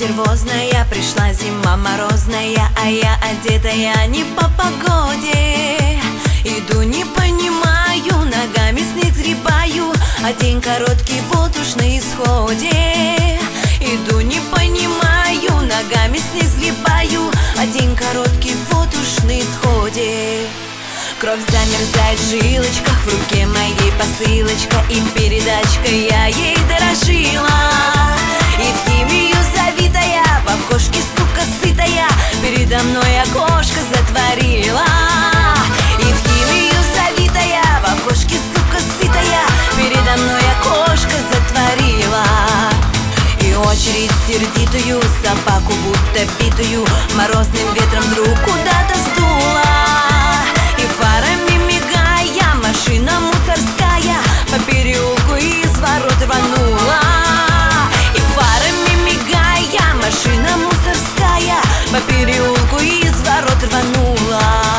стервозная, пришла зима морозная, а я одетая не по погоде. Иду, не понимаю, ногами снег сгребаю, а день короткий, вот уж на исходе. Иду, не понимаю, ногами снег сгребаю, а день короткий, вот уж на исходе. Кровь замерзает в жилочках, в руке моей посылочка и передачка, я ей дорожила. И в химию завитая, в окошке, сука, сытая, передо мной окошко затворила. И в химию завитая, в окошке, сука, сытая, передо мной окошко затворила. И очередь сердитую, собаку будто битую, морозным ветром вдруг куда-то сдула. И фарами мигая, машина мусорская по переулку из ворот рванула. И фарами мигая, машина мусорская по переулку из ворот рванула.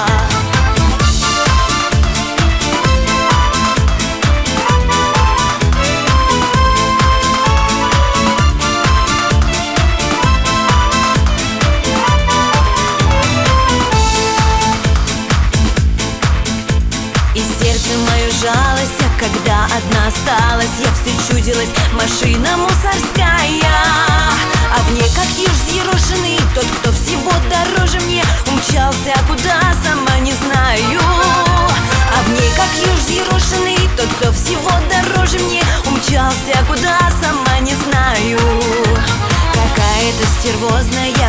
Сердце мое жалось, а когда одна осталась, я все чудилась, машина мусорская. А в ней, как еж взъерошенный, тот, кто всего дороже мне, умчался, куда сама не знаю. А в ней, как еж взъерошенный, тот, кто всего дороже мне, умчался, куда сама не знаю. Какая-то стервозная,